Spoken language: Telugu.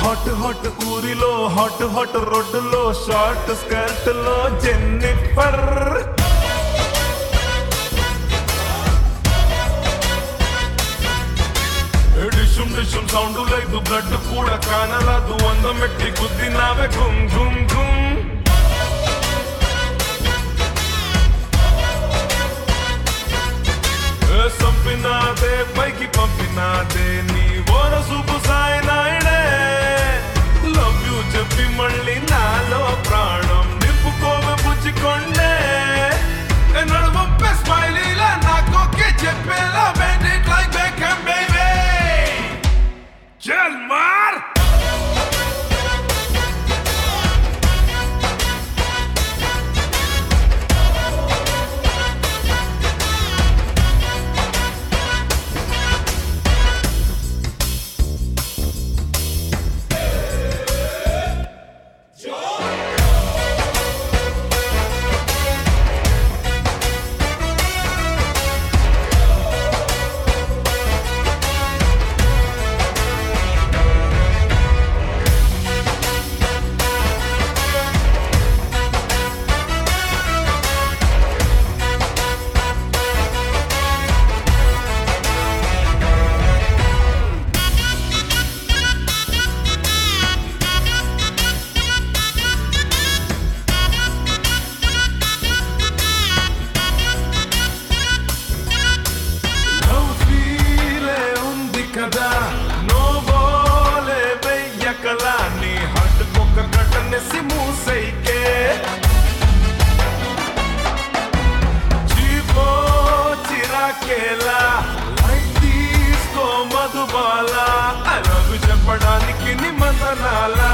హాట్ హాట్ ఊరిలో హాట్ హాట్ రోడ్డులో షార్ట్ స్కర్ట్ లో జెన్నిఫర్ డిషుమ్ డిషుమ్ సౌండ్ లేదు బ్లడ్ కూడా కానరాదు అందమెట్టి గుద్దినావే గుమ్ గుమ్ గుమ్ సంపినాదే పైకి పంపినాదే నీ ఓర సూపు సాయనాయడే లవ్ యూ చెప్పి మళ్ళీ నాలో ప్రాణం నింపుకోవే పుచ్చుకొండే నడవంపే స్మైలీలా నాకొకే చెప్పేలా made it like become baby చల్ మార్ చెప్పడానికి నిబంధనాల